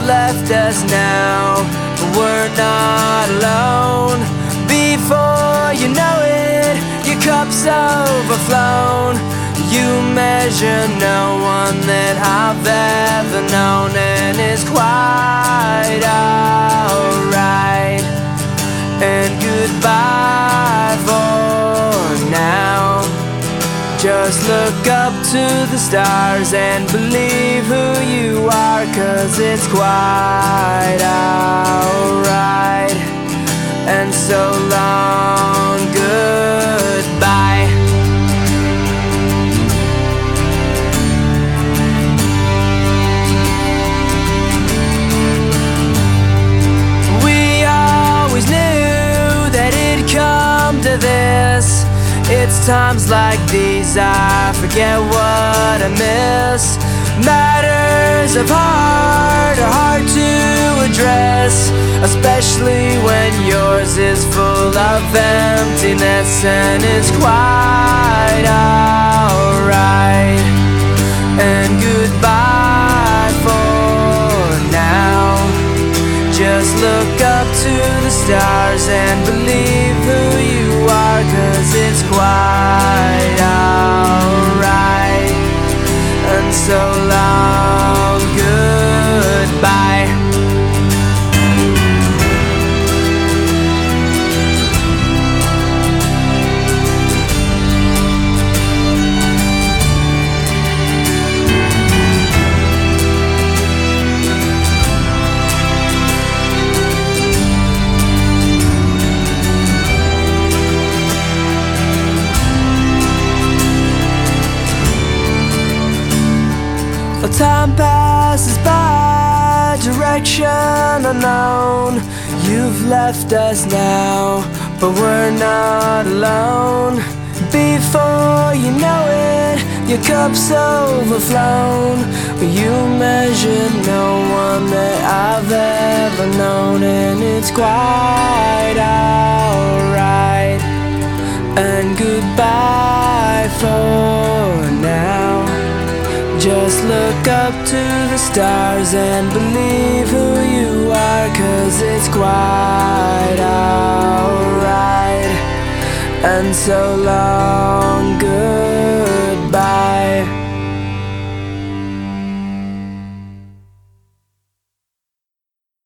left us now, but we're not alone. Before you know it, your cup's overflown. You measure no one that I've ever known, and it's quite alright. And goodbye for now. Just look up to the stars and believe who you are, 'cause it's quite alright. And so long, goodbye. We always knew that it'd come to this. It's times like these I forget what I miss. Matters of heart are hard to address, especially when yours is full of emptiness. And it's quite alright. And goodbye for now. Just look up to the stars and believe who you are, 'cause it's quite alright. And so long, goodbye. Time passes by, direction unknown. You've left us now, but we're not alone. Before you know it, your cup's overflown. You measure no one that I've ever known, and it's quite alright. And goodbye for now. Just look up to the stars and believe who you are, 'cause it's quite alright. And so long,